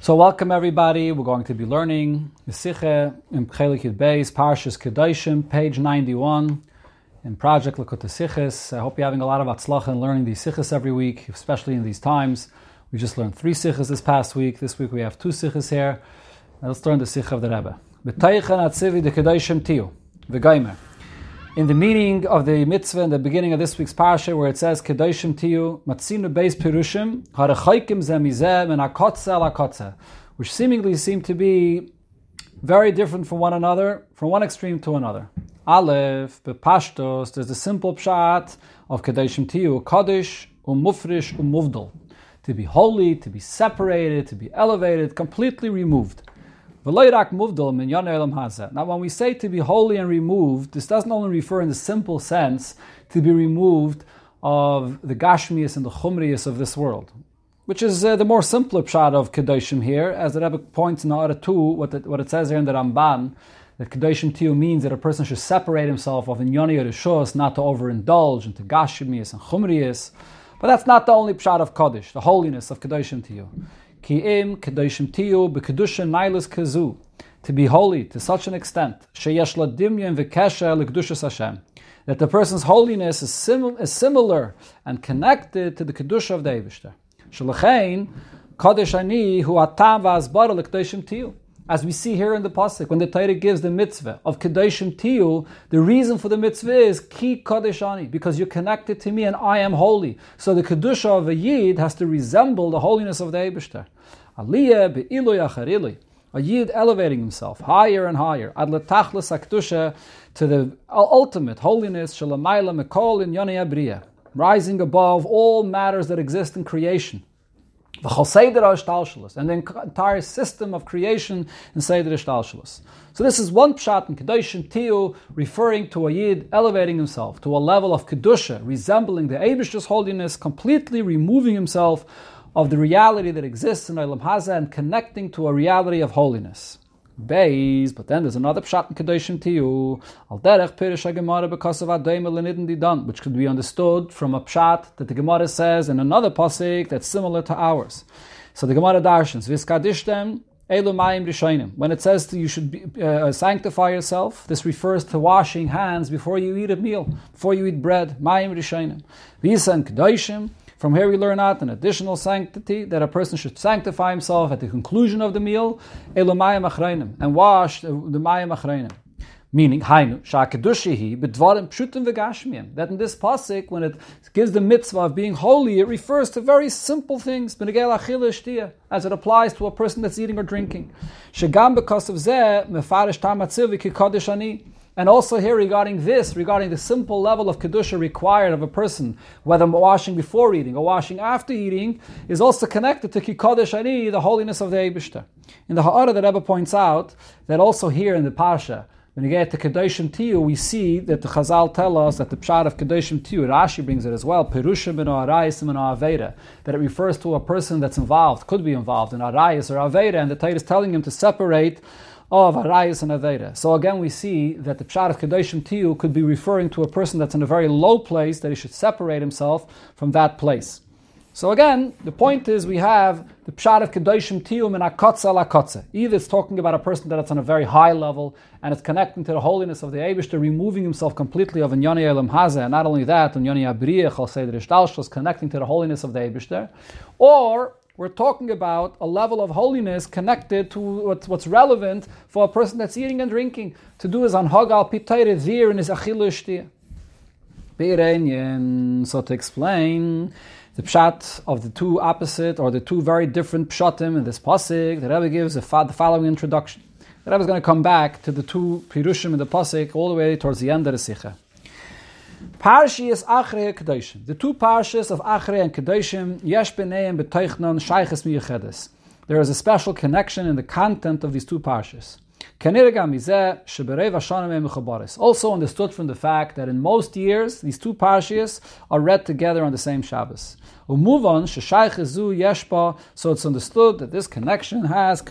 So welcome everybody. We're going to be learning Mesiche in Chelik Yud Beis, Parshas Kedoshim, page 91 in Project Likutei Sichos. I hope you're having a lot of atzlacha in learning these sichos every week, especially in these times. We just learned 3 sichos this past week. This week we have 2 sichos here. Now let's learn the sicha of the Rebbe. B'teichen atzivi de Kedoshim tiyu, v'gaimer. In the meaning of the mitzvah in the beginning of this week's parsha, where it says Kedoshim tiyu, matzinu beis pirushim, harechaykim ze mizeh min hakotze al hakotze, which seemingly seem to be very different from one another, from one extreme to another. Aleph, bepashtos, there's the simple pshat of Kedoshim tiyu, kodesh, mufrish, muvdal, to be holy, to be separated, to be elevated, completely removed. Now when we say to be holy and removed, this doesn't only refer in the simple sense to be removed of the gashmius and the chumrius of this world, which is the more simpler pshat of Kedoshim here, as the Rebbe points in order to what it says here in the Ramban, that Kedoshim tiyu means that a person should separate himself of inyoni rishos, not to overindulge into gashmius and chumrius. But that's not the only pshat of Kodesh, the holiness of Kedoshim tiyu. Ki'im Kedoshim tiyu b'kedusha nailas kazu, to be holy to such an extent, sheyesh la dimyon v'kesher l'kedushas Hashem, that the person's holiness is similar and connected to the kedusha of the Eibishter. Shelachein Kodesh ani hu atam v'asbara l'kedoshim tiyu. As we see here in the pasuk, when the Torah gives the mitzvah of Kedoshim tiyu, the reason for the mitzvah is ki kodesh ani, because you're connected to me and I am holy. So the kedusha of a yid has to resemble the holiness of the Eibishter. Aliyah be'iloy achar iloy, a yid elevating himself higher and higher, ad letachlis hakdusha, to the ultimate holiness, shalamayla mekol in yonei abriya, rising above all matters that exist in creation. And the entire system of creation in Seder Ishtalshalos. So this is one pshat in Kedoshim tiyu, referring to a yid elevating himself to a level of kedusha, resembling the Eibishter's holiness, completely removing himself of the reality that exists in Olam Hazeh and connecting to a reality of holiness. Beis, but then there's another pshat in Kedoshim tiyu, al derech pirish ha-Gemara because of adayim l'nidin didan, which could be understood from a pshat that the Gemara says in another pasuk that's similar to ours. So the Gemara darshans, v'skadishtem elu mayim rishonim. When it says that you should sanctify yourself, this refers to washing hands before you eat a meal, before you eat bread. Mayim rishonim. V'yisa and Kedoshim. From here we learn out an additional sanctity, that a person should sanctify himself at the conclusion of the meal, elu mayim achreinim, and wash the mayim achreinim. Meaning, hainu, sha'kedushihi, b'dvarim pshutim v'gashmiyim. That in this pasuk, when it gives the mitzvah of being holy, it refers to very simple things, b'negel achila shtiyah, as it applies to a person that's eating or drinking. Shegam because of zeh, mefarish tam atziv v'kikodesh ani. And also here regarding the simple level of Kedusha required of a person, whether washing before eating or washing after eating, is also connected to Ki Kodesh Ani, the holiness of the Eibishter. In the Ha'ara, the Rebbe points out that also here in the Parsha, when you get to Kedoshim tiyu, we see that the Chazal tell us that the pshat of Kedoshim tiyu, Rashi brings it as well, Perushim ben Arayis and Aveda, that it refers to a person that's involved, could be involved in Arayis or Aveda, and the Torah is telling him to separate of Arayis and Aveda. So again we see that the pshat of Kedoshim tiyu could be referring to a person that's in a very low place, that he should separate himself from that place. So again, the point is we have the pshat of Kedoshim tiyu min hakotze al hakotze. Either it's talking about a person that's on a very high level and it's connecting to the holiness of the Eibishter, removing himself completely of inyoni Olam Hazeh, and not only that, inyoni abriya chal seder ishtalshos, connecting to the holiness of the Eibishter, or we're talking about a level of holiness connected to what's relevant for a person that's eating and drinking, to do his anhagal pitayre zir and his achilu shtiyah. So to explain the pshat of the two opposite, or the two very different pshatim in this pasuk, the Rebbe gives the following introduction. The Rebbe is going to come back to the two pirushim in the pasuk all the way towards the end of the sikha. Parshas Achrei Kedoshim. The two parshas of Achrei and Kedoshim, yesh b'neihem b'toichnon shayches miyachedes. There is a special connection in the content of these two parshas. Also understood from the fact that in most years, these two parshas are read together on the same Shabbos. So it's understood that this connection has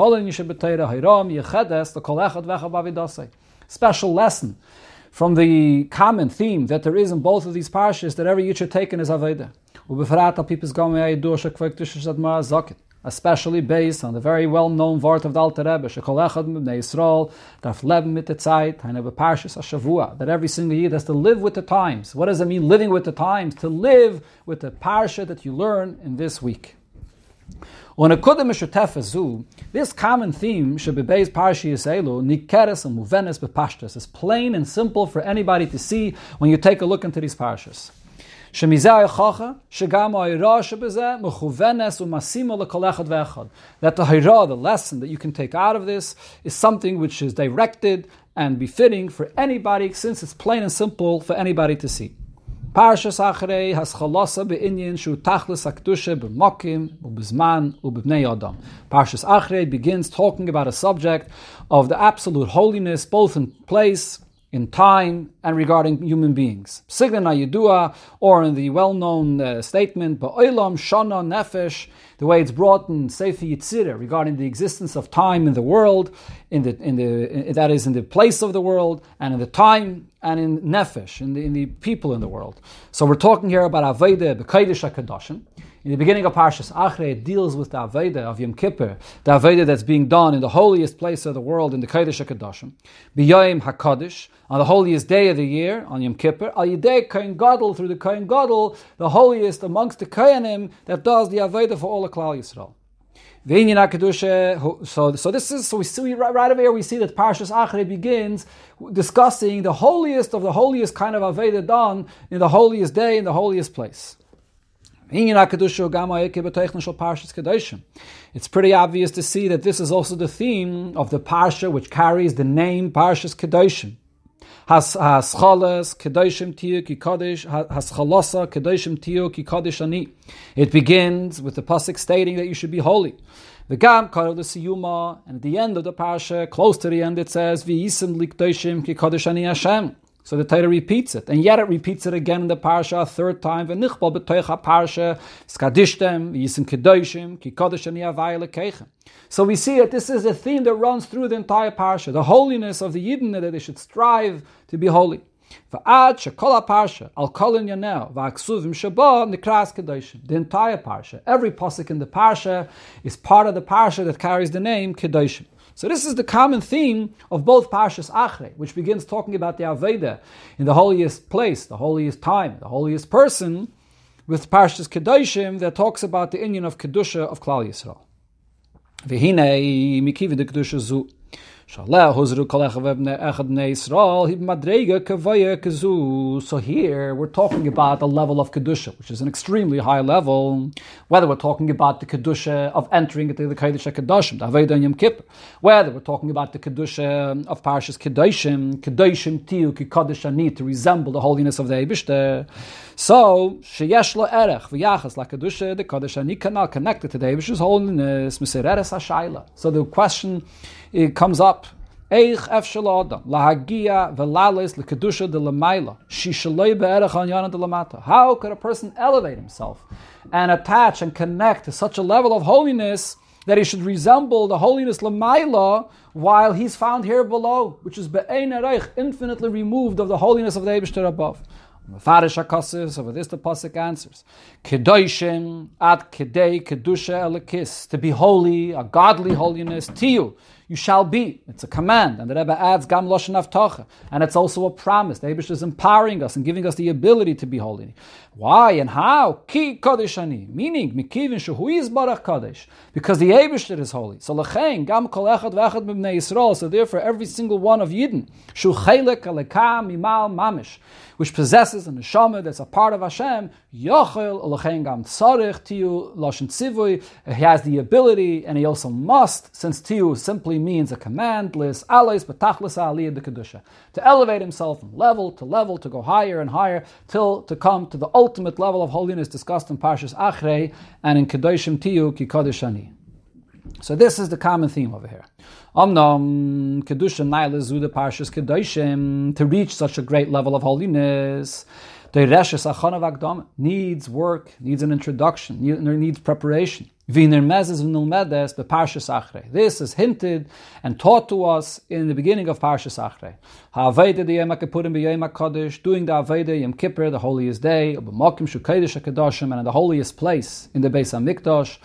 special lesson from the common theme that there is in both of these parshas, that every yid should take in his Aveda. especially based on the very well-known word of the Alter Rebbe, Shekol Echad B'nei Yisrael darf leben mit der Zeit, Parshas HaShavua, that every single Yid has to live with the times. What does it mean, living with the times? To live with the parsha that you learn in this week. This common theme should be based Parshas Elu, Nikeres and Muvenes bepashtas. It's plain and simple for anybody to see when you take a look into these parshas. That the Hayrah, the lesson that you can take out of this, is something which is directed and befitting for anybody, since it's plain and simple for anybody to see. Parshas Achrei has chalasa be'inyin shu tachlis hakdusha b'mokim u'b'zman u'b'bnei adam. Parshas Achrei begins talking about a subject of the absolute holiness, both in place, in time, and regarding human beings. Signan Yidua, or in the well-known statement, Ba'olam Shana Nefesh, the way it's brought in Sefer Yitzirah, regarding the existence of time in the world, that is in the place of the world, and in the time, and in Nefesh, in the people in the world. So we're talking here about Avodah B'Kodesh HaKadoshim. In the beginning of Parshas Achrei, it deals with the Avodah of Yom Kippur, the Avodah that's being done in the holiest place of the world, in the Kodesh HaKadoshim. B'Yom HaKadosh, on the holiest day of the year, on Yom Kippur, Al Yidei Kohen Gadol, through the Kohen Gadol, the holiest amongst the Kohanim, that does the Avodah for all of Klal Yisrael. So we see right over here, we see that Parshas Achrei begins discussing the holiest of the holiest kind of Avodah done in the holiest day, in the holiest place. It's pretty obvious to see that this is also the theme of the Parsha, which carries the name Parshas Kedoshim. It begins with the pasuk stating that you should be holy. And at the end of the Parsha, close to the end, it says, so the Torah repeats it, and yet it repeats it again in the parsha a third time. So we see that this is a theme that runs through the entire parsha, the holiness of the Yidden, that they should strive to be holy. The entire parsha, every pasuk in the parsha is part of the parsha that carries the name Kedoshim. So this is the common theme of both Parshas Achrei, which begins talking about the Avodah in the holiest place, the holiest time, the holiest person, with Parshas Kedoshim that talks about the inyan of Kedusha of Klal Yisrael. V'hinei mikiv de Kedusha zu. So here we're talking about a level of Kedusha, which is an extremely high level, whether we're talking about the Kedusha of entering into the Kodesh HaKadoshim, the Avodah Yom Kippur, whether we're talking about the Kedusha of Parshas Kedoshim Tiyu Ki Kodesh Ani, to resemble the holiness of the Eibishter. So, sheyesh lo erech v'yachas la Kedusha, the Kodesh Ani canal connected to the Eibishter's holiness, Misereres HaShayla. So the question comes up, how could a person elevate himself and attach and connect to such a level of holiness that he should resemble the holiness Lamaila while he's found here below, which is infinitely removed of the holiness of the Eibishter above? Mefarish HaKasis, over this the pasuk answers, Kedoshim ad kedei kedusha elikis, to be holy, a godly holiness, tiyu, you shall be. It's a command, and the Rebbe adds gam loshen avtacha, and it's also a promise. The Eibishter is empowering us and giving us the ability to be holy. Why and how? Ki kodesh ani, meaning mikivin shehu yizbarach kodesh, because the Eibishter is holy. So lechein gam kol echad v'echad b'bnei Yisrael. So therefore, every single one of Yidden shu chelek alekam mimal mamish, which possesses an neshama that's a part of Hashem, yochel lechein gam tzarich tiyu loshen tzivui. He has the ability, and he also must, since tiyu simply means a command, lis alois betachlis aliyah de kedusha, to elevate himself from level to level, to go higher and higher, till to come to the ultimate level of holiness discussed in Parshas Achrei and in Kedoshim Tiyu Ki Kodesh Ani. So this is the common theme over here. Omnam Kedusha Naila Zuda Parshas Kedoshim, to reach such a great level of holiness, Needs work, needs an introduction, needs preparation. This is hinted and taught to us in the beginning of Parshas Achrei. Doing the Aveda Yom Kippur, the holiest day, and in the holiest place in the Beis Hamikdash.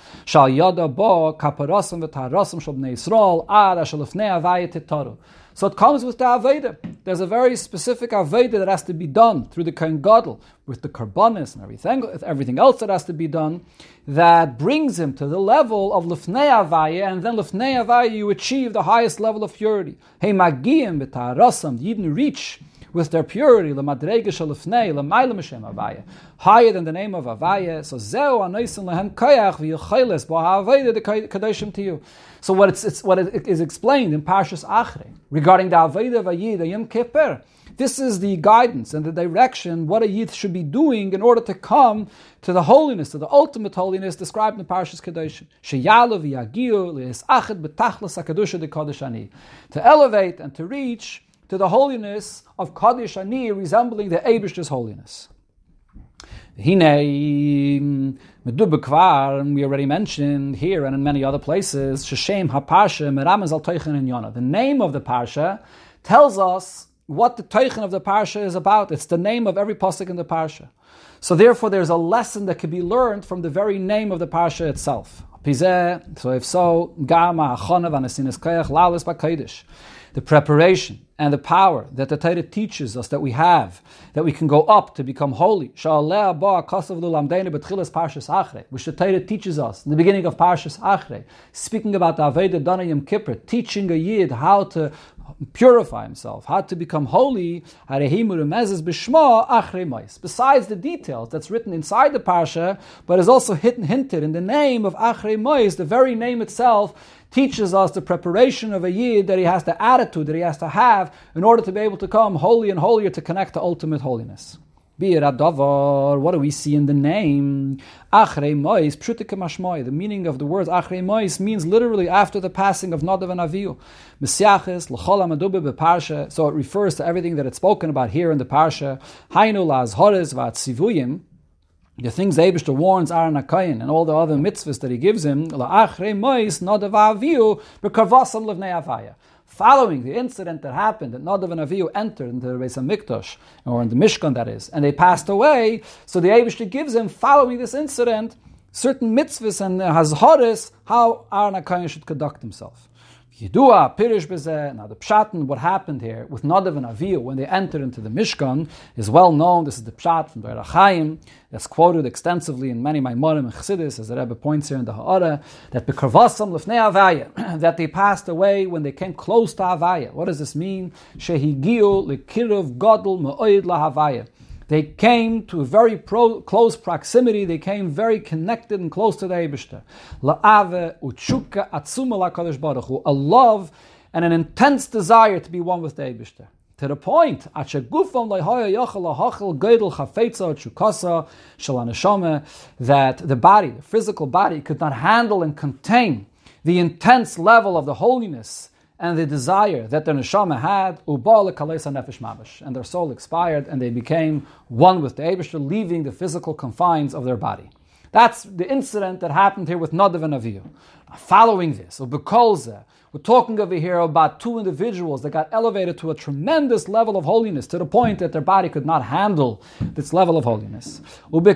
So it comes with the Aveda. There's a very specific Aveda that has to be done through the Kohen Gadol, with the Karbanis and everything else that has to be done, that brings him to the level of Lifnei Avaya, and then Lifnei Avaya you achieve the highest level of purity. Hey Magiyim b'Tarasam, the Yidden reach with their purity, l'madrega shalifnei, l'mayla m'shem Avaya, higher than the name of Avaya. So zeu anoisen lehem koyach v'yachayles b'ha'avayda the kadoshim to you. So what it is explained in Parshas Achrei regarding the Avayda of a Yid, the Yom Kippur, this is the guidance and the direction what a Yid should be doing in order to come to the holiness, to the ultimate holiness described in Parshas Kedoshim. Sheyalu v'yagiu le'esachet b'tachlis ha'kedusha de Kodesh Ani. To elevate and to reach to the holiness of Kodesh Ani, resembling the Eibishter's holiness. Hinei medubekvar, and we already mentioned here and in many other places, Sheshem HaParsha meramez al Teichen in Yonah. The name of the Parsha tells us what the Teichen of the Parsha is about. It's the name of every pasuk in the Parsha. So therefore there's a lesson that can be learned from the very name of the Parsha itself. So if so, Gama Achona v'Nesinas Koyach Lalis B'Kodesh. The preparation and the power that the Torah teaches us that we have, that we can go up to become holy, which the Torah teaches us in the beginning of Parshas Achrei, speaking about the Aveda Dana Yom Kippur, teaching a Yid how to purify himself, how to become holy, besides the details that's written inside the Parsha, but is also hinted in the name of Achrei Mois. The very name itself teaches us the preparation of a Yid, that he has the attitude that he has to have in order to be able to come holy and holier, to connect to ultimate holiness. What do we see in the name? Achrei Mois, Pshutik Mashmoi. The meaning of the words Achrei Mois means literally after the passing of Nadav and Avihu. Mesiaches, L'chol HaMedubeh b'Parsha. So it refers to everything that it's spoken about here in the Parsha. Hainu la'azhores v'atzivuyim. The things the Eibishter warns Aaron HaKohen and all the other mitzvahs that he gives him. La'achrei Mois, Nadav Avihu, b'karvasam levnei Avaya. Following the incident that happened, that Nadav and Avihu entered into the Beis HaMikdash, or in the Mishkan that is, and they passed away, so the Eibishter gives him, following this incident, certain mitzvahs and hazharis, how Aaron HaKohen should conduct himself. Yidua, Pirish Bezeh. Now the Pshat and what happened here with Nadav and Avihu when they entered into the Mishkan is well known. This is the Pshat from Be'er HaChaim that's quoted extensively in many Maimorim and Chassidus, as the Rebbe points here in the Ha'ara, that Bekarvasam Lefnei Avaya, that they passed away when they came close to Avaya. What does this mean? Shehigiu Lekirov Gadol Me'oid LaHavaya. They came to a very close proximity. They came very connected and close to the Eibishter. La'ave u'tshuka atzuma la'kadosh baruch hu. A love and an intense desire to be one with the Eibishter. To the point, that the body, the physical body, could not handle and contain the intense level of the holiness and the desire that their neshama had, and their soul expired, and they became one with the Eibishter, leaving the physical confines of their body. That's the incident that happened here with Nadav and Avihu. Following this, we're talking over here about two individuals that got elevated to a tremendous level of holiness, to the point that their body could not handle this level of holiness. The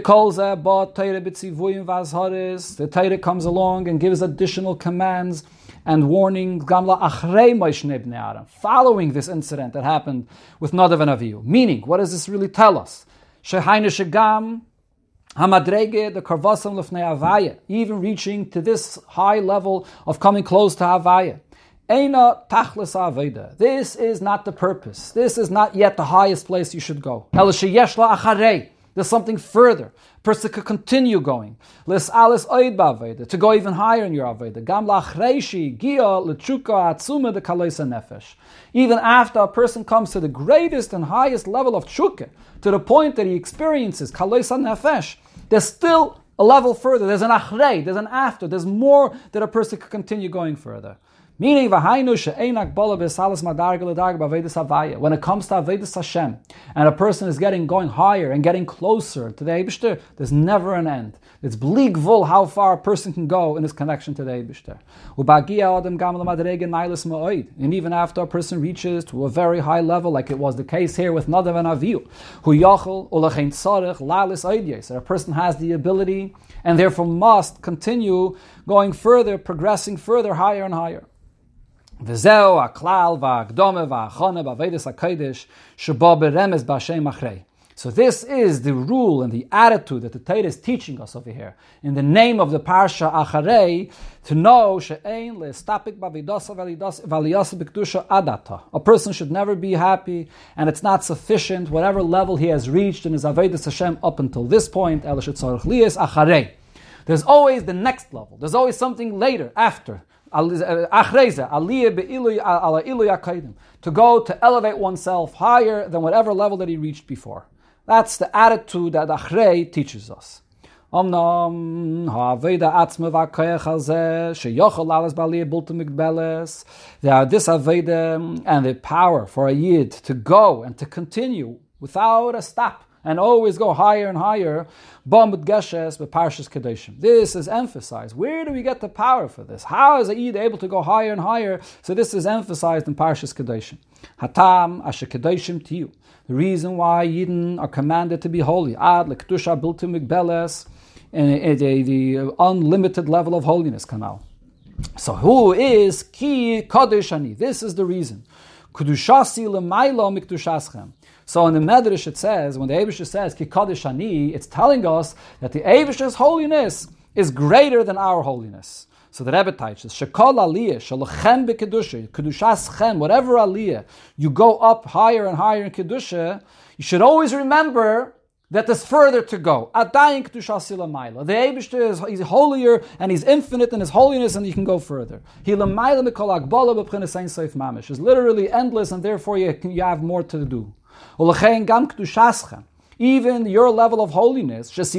Torah comes along and gives additional commands and warning, following this incident that happened with Nadav and Avihu. Meaning, what does this really tell us? Hamadrege, the karvasam lefnei Avaya, even reaching to this high level of coming close to Avaya. Eina tachlis Aveda. This is not the purpose. This is not yet the highest place you should go. There's something further. A person could continue going. To go even higher in your Aveda. Even after a person comes to the greatest and highest level of tshuka, to the point that he experiences kaloisa nefesh, there's still a level further. There's an achrei, there's an after, there's more that a person could continue going further. Meaning, when it comes to Avodas Hashem, and a person is going higher and getting closer to the Eibishter, there's never an end. It's bleak vul how far a person can go in his connection to the Eibishter. And even after a person reaches to a very high level, like it was the case here with Nadav and Avihu, so a person has the ability and therefore must continue going further, progressing further, higher and higher. So this is the rule and the attitude that the Torah is teaching us over here. In the name of the Parsha Acharei, to know a person should never be happy, and it's not sufficient, whatever level he has reached in his Avodas Hashem up until this point. There's always the next level. There's always something later, after. To go to elevate oneself higher than whatever level that he reached before. That's the attitude that Achrei teaches us. This Aveda and the power for a Yid to go and to continue without a stop and always go higher and higher. This is emphasized. Where do we get the power for this? How is a Yid able to go higher and higher? So this is emphasized in Parshas Kedoshim. Hatam asher kedoshim tiyu. The reason why Yidden are commanded to be holy, ad lektusha bilti migbeles, in the unlimited level of holiness, kanal. So who is ki kadosh ani? This is the reason. Kudushasi l'maylo mikdushaschem. So in the Medrash it says, when the Eibishter says ki kadosh ani, it's telling us that the Eibishter's holiness is greater than our holiness. So the Rebbe teaches, Shekol aliyah, shalachem bekedusha, kedushas whatever aliyah, you go up higher and higher in kedusha, you should always remember that there's further to go. Adayin kedushas ilamayla. The Eibishter is holier and he's infinite in his holiness, and you can go further. Hilamayla mikol agbala b'pchenes ein sof mamish is literally endless, and therefore you have more to do. Ulachein gam kedushas even your level of holiness, which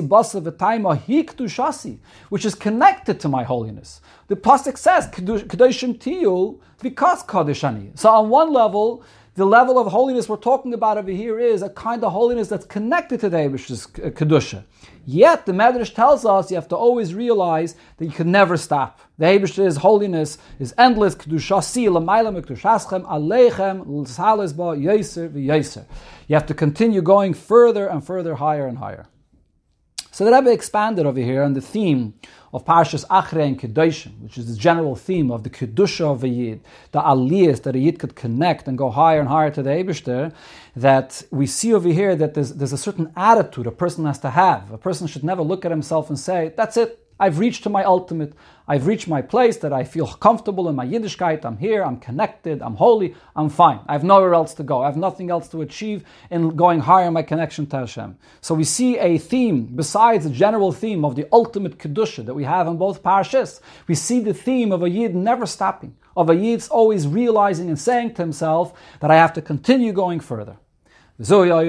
is connected to my holiness. The pasuk says, "Kedoshim tiyu," because kadeshani. So on one level, the level of holiness we're talking about over here is a kind of holiness that's connected to the Eibishter's kedusha. Yet the Medrash tells us you have to always realize that you can never stop. The Eibishter's holiness is endless. Kedushasi l'mayla mikdushaschem aleichem l'sales ba yoser v'yoser. You have to continue going further and further, higher and higher. So the Rebbe expanded over here on the theme of Parshas Achrei and Kedoshim, which is the general theme of the Kedusha of a Yid, the aliyahs that a Yid could connect and go higher and higher to the Eibishter, that we see over here that there's a certain attitude a person has to have. A person should never look at himself and say, that's it, I've reached to my ultimate. I've reached my place that I feel comfortable in my Yiddishkeit. I'm here, I'm connected, I'm holy, I'm fine. I have nowhere else to go. I have nothing else to achieve in going higher in my connection to Hashem. So we see a theme, besides the general theme of the ultimate Kedusha that we have in both parashas. We see the theme of a Yid never stopping, of a Yid always realizing and saying to himself that I have to continue going further. So this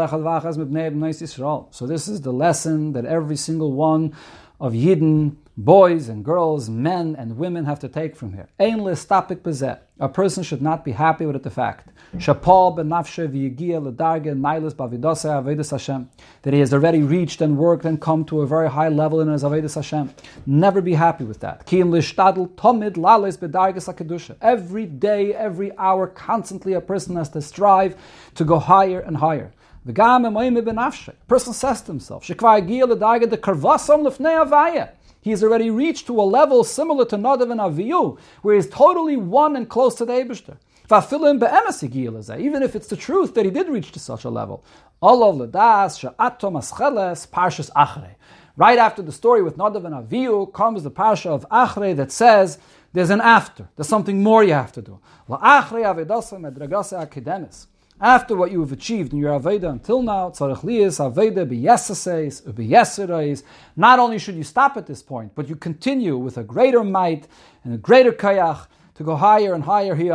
is the lesson that every single one of Yidden, boys and girls, men and women have to take from here. A person should not be happy with the fact that he has already reached and worked and come to a very high level in his Avodas Hashem. Never be happy with that. Every day, every hour, constantly a person has to strive to go higher and higher. A person says to himself, he has already reached to a level similar to Nadav and Avihu, where he is totally one and close to the Eibishter. Even if it's the truth that he did reach to such a level. Right after the story with Nadav and Avihu comes the Parsha of Achrei that says there's an after. There's something more you have to do. After what you have achieved in your Aveda until now, not only should you stop at this point, but you continue with a greater might and a greater kayach to go higher and higher here,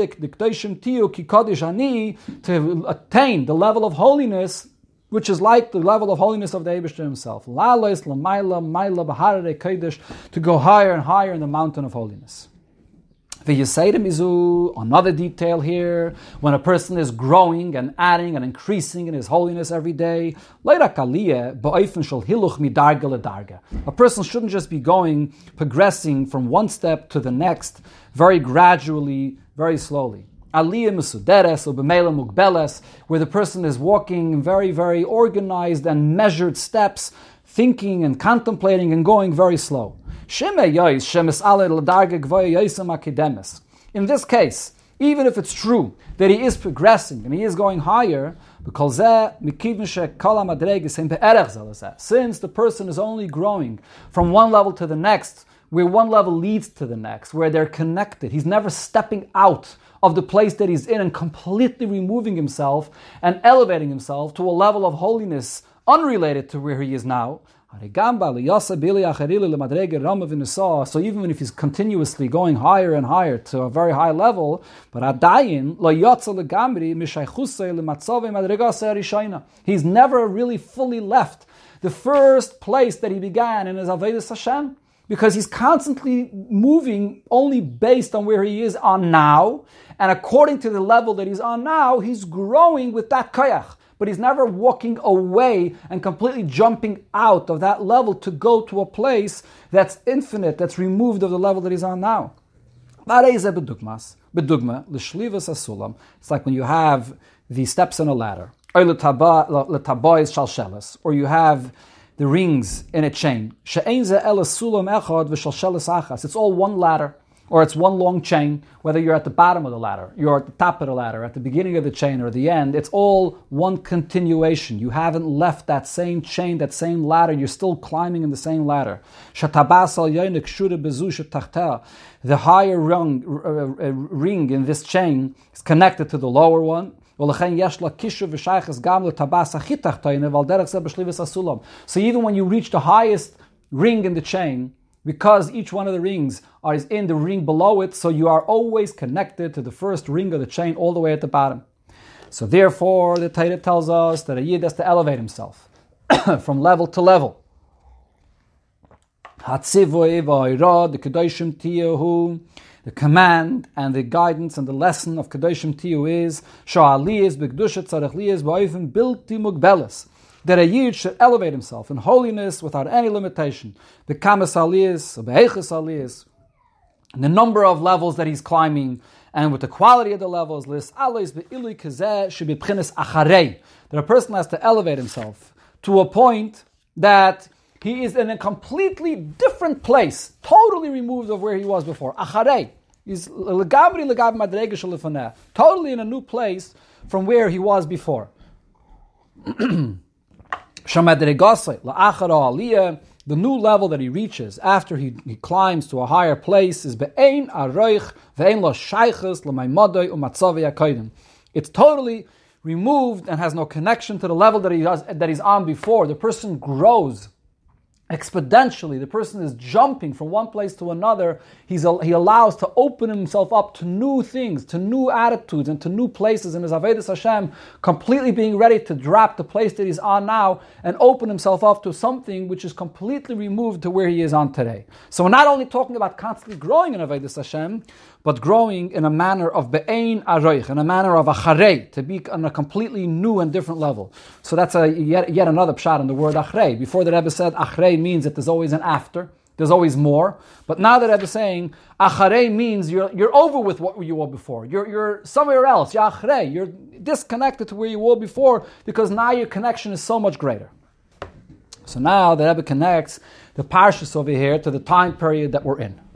to attain the level of holiness, which is like the level of holiness of the Eibishter himself. To go higher and higher in the mountain of holiness. Another detail here, when a person is growing and adding and increasing in his holiness every day, a person shouldn't just be progressing from one step to the next, very gradually, very slowly. Aliyah mesuderes or b'meila mugbeles, where the person is walking in very, very organized and measured steps, thinking and contemplating and going very slow. In this case, even if it's true that he is progressing and he is going higher, since the person is only growing from one level to the next, where one level leads to the next, where they're connected, he's never stepping out of the place that he's in and completely removing himself and elevating himself to a level of holiness unrelated to where he is now. So even if he's continuously going higher and higher to a very high level, but he's never really fully left the first place that he began in his Avodas Hashem, because he's constantly moving only based on where he is on now, and according to the level that he's on now, he's growing with that koyach. But he's never walking away and completely jumping out of that level to go to a place that's infinite, that's removed of the level that he's on now. It's like when you have the steps in a ladder, or you have the rings in a chain. It's all one ladder, or it's one long chain, whether you're at the bottom of the ladder, you're at the top of the ladder, at the beginning of the chain, or the end. It's all one continuation. You haven't left that same chain, that same ladder. You're still climbing in the same ladder. The higher ring in this chain is connected to the lower one. So even when you reach the highest ring in the chain, because each one of the rings is in the ring below it, so you are always connected to the first ring of the chain all the way at the bottom. So therefore, the Torah tells us that a Yid has to elevate himself from level to level. The command and the guidance and the lesson of Kedoshim Tiyu is that a Yid should elevate himself in holiness without any limitation. The kamas aliyas, be'echas aliyas, and the number of levels that he's climbing, and with the quality of the levels, that a person has to elevate himself to a point that he is in a completely different place, totally removed of where he was before. Acharei. He's totally in a new place from where he was before. The new level that he reaches after he climbs to a higher place is it's totally removed and has no connection to the level that he's on before. The person grows exponentially. The person is jumping from one place to another. He allows to open himself up to new things, to new attitudes, and to new places in his Avodas Hashem, completely being ready to drop the place that he's on now and open himself up to something which is completely removed to where he is on today. So we're not only talking about constantly growing in Avodas Hashem, but growing in a manner of be'ein aroich, in a manner of acharei, to be on a completely new and different level. So that's yet another pshat in the word achrei. Before the Rebbe said achrei means that there's always an after, there's always more. But now the Rebbe is saying acharei means you're over with what you were before. You're somewhere else. You're achrei. You're disconnected to where you were before because now your connection is so much greater. So now the Rebbe connects the parshas over here to the time period that we're in.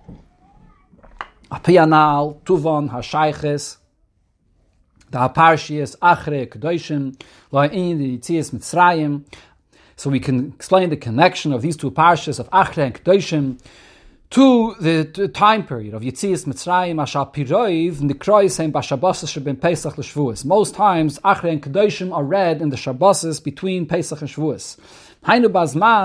Apiyanal, Tuvan, Hashayches, the Haparshias, Achrei, Kedoshim, La'in, the Yitzias Mitzrayim. So we can explain the connection of these two parshas of Achrei and Kedoshim to the time period of Yitzias Mitzrayim, Ashal Piroiv, Nikroisem, Bashabosas, Shebin Pesach, L'Shvuos. Most times, Achrei and Kedoshim are read in the Shabbosas between Pesach and Shavuos. This is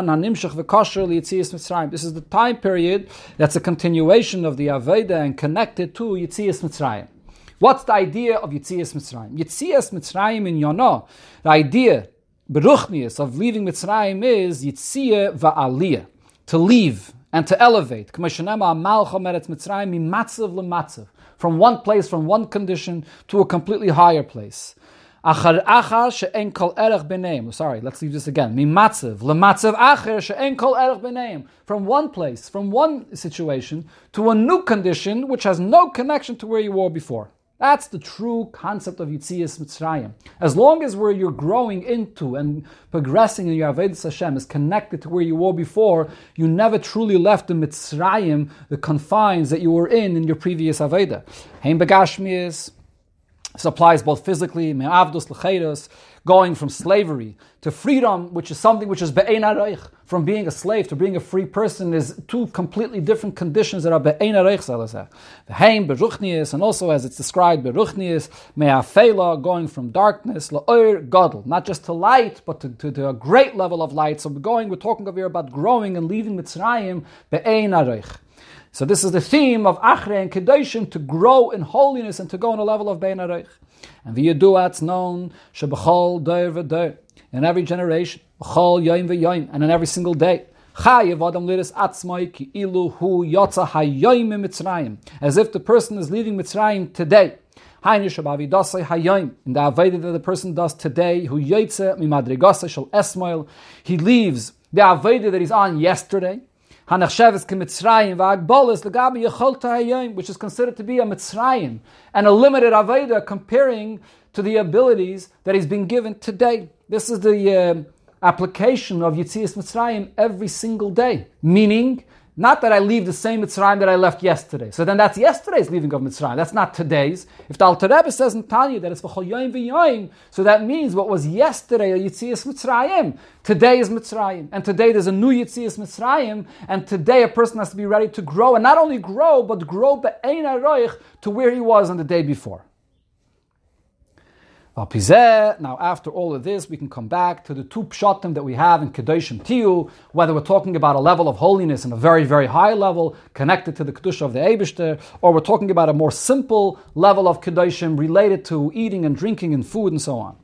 the time period that's a continuation of the Aveda and connected to Yitzias Mitzrayim. What's the idea of Yitzias Mitzrayim? Yitzias Mitzrayim in Yonah, the idea, Beruchnius, of leaving Mitzrayim is Yitziyah va'aliyah, to leave and to elevate. From one place, from one condition, to a completely higher place. Sorry, let's leave this again. From one place, from one situation, to a new condition which has no connection to where you were before. That's the true concept of Yitzias Mitzrayim. As long as where you're growing into and progressing in your Avodas Hashem is connected to where you were before, you never truly left the Mitzrayim, the confines that you were in your previous Avodah. Hein Begashmias. This applies both physically, me'avdus l'cheiros, going from slavery to freedom, which is something which is be'ein haroich. From being a slave to being a free person is two completely different conditions that are be'ein haroich. V'heim beruchnius, and also as it's described, beruchnius, me'afela, going from darkness, la'or gadol, not just to light, but to a great level of light. So we're talking over here about growing and leaving Mitzrayim be'ein haroich. So this is the theme of Achrei and Kedoshim, to grow in holiness and to go on a level of Bein Haroich. And the Yedua, it's known, Shebechol Doir V'Doir, in every generation, Bechol Yoim V'Yoim, and in every single day. Chayev Adam Liris Atzmai Ki Ilu Hu Yotza Hayoim Mitzrayim, as if the person is leaving Mitzrayim today. In the Avodah that the person does today, Hu Yotze Mimadrigasa Shel Esmoil, he leaves the Avodah that he's on yesterday, which is considered to be a Mitzrayim and a limited Avodah comparing to the abilities that he's been given today. This is the application of Yitzias Mitzrayim every single day, meaning not that I leave the same Mitzrayim that I left yesterday. So then that's yesterday's leaving of Mitzrayim. That's not today's. If the Alter Rebbe says in Tanya that it's V'chol Yoim V'Yoim, so that means what was yesterday a Yitzias Mitzrayim, today is Mitzrayim. And today there's a new Yitzias Mitzrayim, and today a person has to be ready to grow, and not only grow, but grow be'ein haroich to where he was on the day before. Now, after all of this, we can come back to the two pshatim that we have in Kedoshim Tiyu, whether we're talking about a level of holiness in a very, very high level, connected to the Kedusha of the Eibishter, or we're talking about a more simple level of Kedoshim related to eating and drinking and food and so on.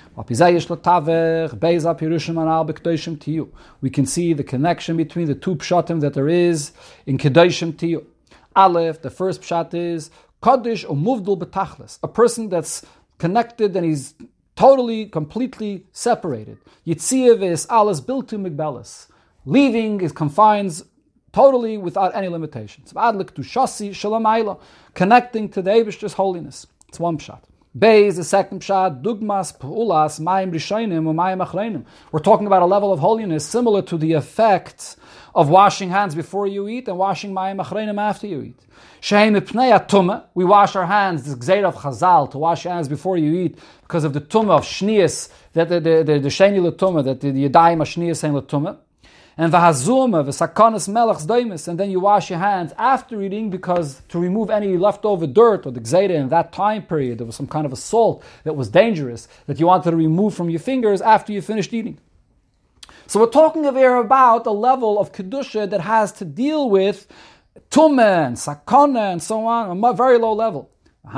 We can see the connection between the two pshatim that there is in Kedoshim Tiyu. Aleph, the first pshat is Kaddish or Muvdul Betachlis, a person that's connected and he's totally, completely separated. Yitziev is alas biltu migbelis, leaving his confines totally without any limitations. Adlik to shasi shalamayla, connecting to the Eibishter's holiness. It's one pshat. Beis, the second pshat, dugmas pu'ulas mayim rishonim u'mayim achreinim. We're talking about a level of holiness similar to the effect of washing hands before you eat and washing mayim achreinim after you eat. We wash our hands, this gzeir of Chazal, to wash your hands before you eat, because of the tumah of shnias, that the sheni l'tumah, that the yadayim of shnias saying l'tumah, and v'hazuma, v'sakonas melachs doimus, and then you wash your hands after eating, because to remove any leftover dirt or the gzeir in that time period, there was some kind of a salt that was dangerous, that you wanted to remove from your fingers after you finished eating. So we're talking here about a level of kedusha that has to deal with tumah and sakana and so on, a very low level.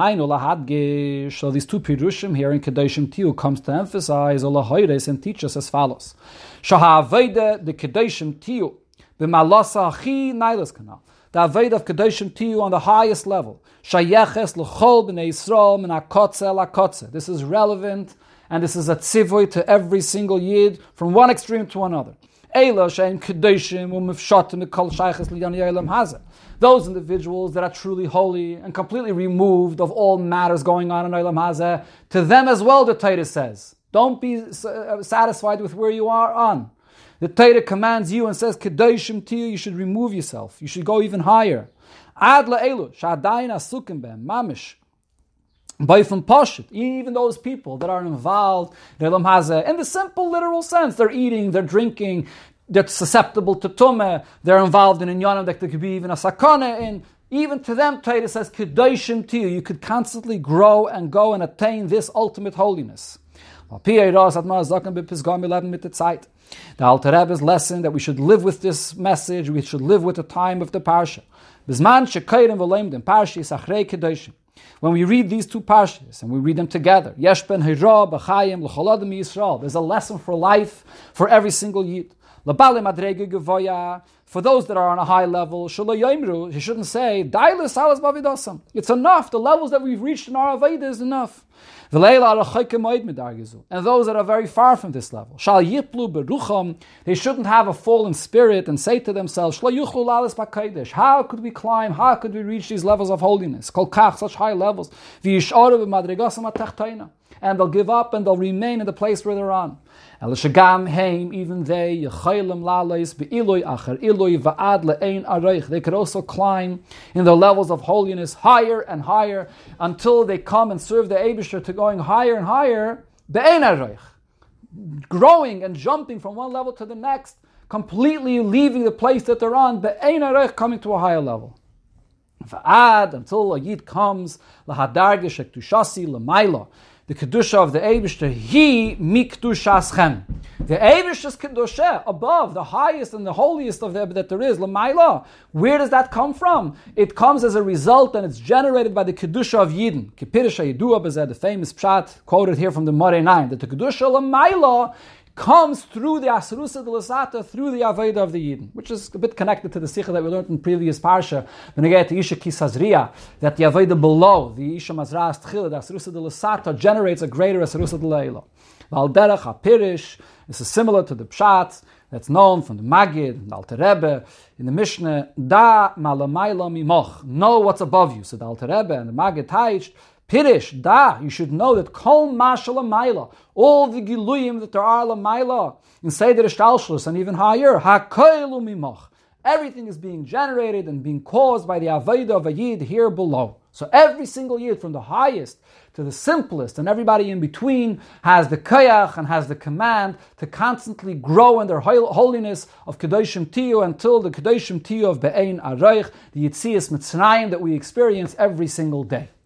So these two pirushim here in Kedoshim Tiyu comes to emphasize and teach us as follows. Shaha'aveda the Kedoshim Tiyu b'malasa chi nailas kanal. The Aveda of Kedoshim Tiyu on the highest level. Shayeches l'chol b'nei Yisrael min hakotze l'hakotze. This is relevant and this is a tzivoy to every single yid from one extreme to another. Those individuals that are truly holy and completely removed of all matters going on in Olam Hazeh, to them as well the Torah says, don't be satisfied with where you are on. The Torah commands you and says, Kedoshim Tiyu, you should remove yourself. You should go even higher. Ad la'elu, sha'adayin asukim be'em, mamish. Even those people that are involved in Olam Hazeh, in the simple literal sense, they're eating, they're drinking, they're susceptible to tumah, they're involved in inyanim that there could be even a sakana in. Even to them, Torah says, Kedoshim Tiyu, you could constantly grow and go and attain this ultimate holiness. The Alter Rebbe's lesson that we should live with this message, we should live with the time of the parsha. When we read these two parshas and we read them together, Yesh ben Hira b'chayim l'chol adam Yisrael, there's a lesson for life for every single yid. Labale madrege gevoya. For those that are on a high level, shelo yomru, you shouldn't say, Dailis alas bavidosam. It's enough. The levels that we've reached in our Aveda is enough. And those that are very far from this level, shal yiplu berucham, they shouldn't have a fallen spirit and say to themselves, shlo yuchlu lalis b'kodesh. How could we climb? How could we reach these levels of holiness? Kol kach, such high levels. V'yisharu b'madrigasam atachtoina. And they'll give up and they'll remain in the place where they're on. El shagam heim, even they, yechaylim lalais be'iloy acher iloy va'ad le'ein areich. They could also climb in the levels of holiness higher and higher until they come and serve the Eibishter, to going higher and higher, be'ein areich. Growing and jumping from one level to the next, completely leaving the place that they're on, be'ein areich, coming to a higher level. Va'ad, until a yid comes, lahadarge shektushasi l'mayla. The Kedusha of the Eibishter, he mikdushaschem. The Eibishter's Kedusha, above, the highest and the holiest of them that there is, l'mayla. Where does that come from? It comes as a result, and it's generated by the Kedusha of Yidden. Kipirish Yidua Bezeh, the famous pshat quoted here from the Moreh 9, that the Kedusha l'mayla comes through the Asrusa de Lasata, through the Aveda of the Yidden, which is a bit connected to the Sikha that we learned in previous Parsha, when we get to Isha Kisazriya, that the Aveda below, the Isha Mazras Tchila, the Asrusa de Lasata, generates a greater Asrusa de Leila. Valderach HaPirish, this is similar to the Pshat that's known from the Magid, the Alter Rebbe, in the Mishnah, Da Malamayla Mimoch, know what's above you. So the Alter Rebbe and the Magid Taich, Pirish, da, you should know that kol mashal amayla, all the giluyim that there are lamayla, in Seder Shtalshlus and even higher, hakoilu mimoch. Everything is being generated and being caused by the Aveda of a Yid here below. So every single Yid, from the highest to the simplest, and everybody in between, has the koyach and has the command to constantly grow in their holiness of Kedoshim Tiyu until the Kedoshim Tiyu of Be'ein Areich, the Yitzias Mitzrayim that we experience every single day.